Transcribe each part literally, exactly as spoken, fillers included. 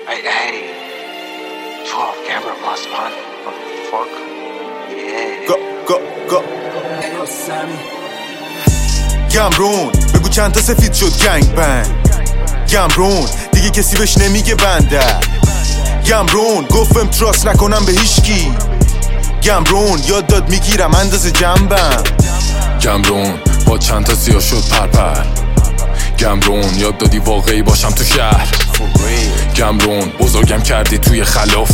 Hey, hey. twelve camera must on. What the fuck? Yeah. Go, go, go. گمرون بگو چند تا سفید شد گنگ بنگ. گمرون دیگه کسی بهش نمیگه بنده. گمرون گفتم تراست نکنم به هیچکی. گمرون یاد داد میگیرم اندازه جنبم. گمرون با چند تا سیاه شد پرپر. گمرون یاد دادی واقعی باشم تو شهر. گمرون بزرگم کردی توی خلاف.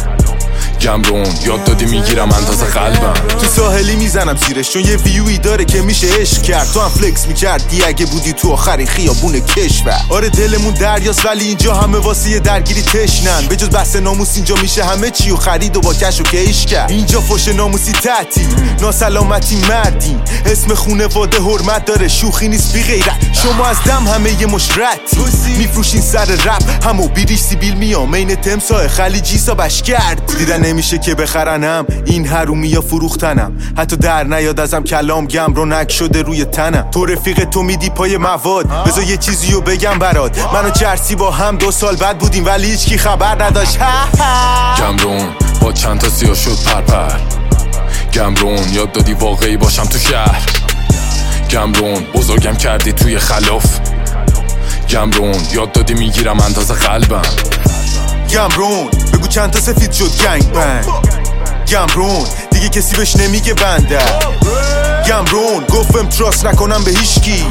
گمرون یاد دادی میگیرم اندازه قلبم. تو ساحلی میزنم زیرش چون یه ویوی داره که میشه عشق کرد. تو هم فلکس میکردی اگه بودی تو آخرین خیابون کشور. آره دلمون دریاست ولی اینجا همه واسه یه درگیری تشنن. به جز بحث ناموس اینجا میشه همه چی و خرید و با کش و کیش کرد. اینجا فوش ناموسی تعطیل، ناسلامتی مردیم. اسم خونواده حرمت داره، شوخی نیست بی غیرت. شما از دم همه یه مش رتی میفروشین سر رپ. همو بیریش سیبیل میام این تمساه خلیجی سا بشگرد. دیدن نمیشه که بخرنم این حرومی یا فروختنم. حتی در نیاد ازم کلام گمرونک شده روی تنم. تو رفیق تو میدی پای مواد. بذار یه چیزیو بگم برات. من و جرسی با هم دو سال بعد بودیم ولی هیچکی خبر نداشت. گمرون با چند تا سیاه شد پرپر. گمرون یاد دادی واقعی باشم تو شهر. گمرون بزرگم کردی توی خلاف. گمرون یاد دادی میگیرم اندازه قلبم. گمرون بگو چند تا سفید شد گنگ بنگ. گمرون دیگه کسی بهش نمیگه بنده. گمرون گفتم تراست نکنم به هیچکی.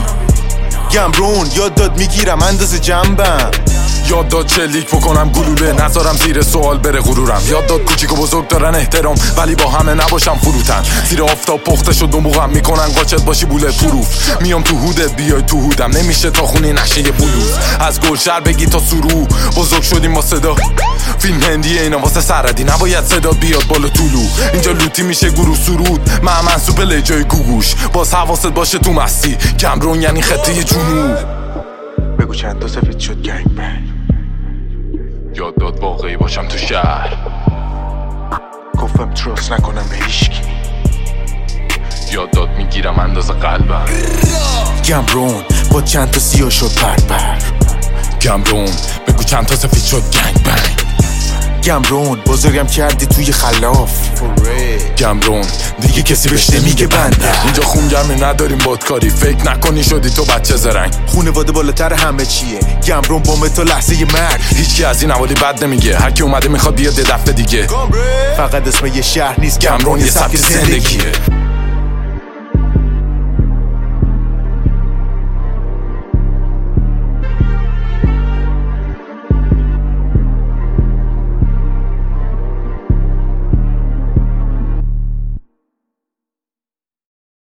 گمرون یاد داد میگیرم اندازه جنبم. یاد داد چلیک بکنم گلوله نذارم زیر سوال بره غرورم. یاد داد کوچیک و بزرگ دارن احترام ولی با همه نباشم فروتن. زیر آفتاب پخته شد و موقعم میکنن قاچت باشی بوله پروف. میام تو هودت بیای تو هودم نمیشه تا خونی نشه یه بلوز. از گلشهر بگی تا سرو بزرگ شدیم با صدا. فیلم هندیه اینا واسه سردی نباید صدا بیاد بالا طولو. اینجا لوتی میشه گروه سرود مهمن سوپل جای گوگوش. باز حواست باشه تو مستی. گمرون یعنی خطه جنوب. بگو چند تا سفید شد گنگ بنگ. یاد داد واقعی باشم تو شهر. گفتم تراست نکنم به هیچکی. یاد داد میگیرم اندازه قلبم. گمرون با چند تا سیاه شد پرپر. گمرون بگو چند تا سفید شد گنگ بنگ. گمرون بزرگم کردی توی خلاف. گمرون دیگه کسی بهش نمیگه بنده. اینجا خونگرمی نداریم بادکاری. فکر نکنی شدی تو بچه زرنگ. خونواده بالاتر همه چیه. گمرون با تو لحظه ی مرگ. هیچکی از این حوالی بد نمیگه. هر کی اومده میخواد بیاد یه دفعه دیگه. فقط اسم یه شهر نیست گمرون یه سبک زندگیه.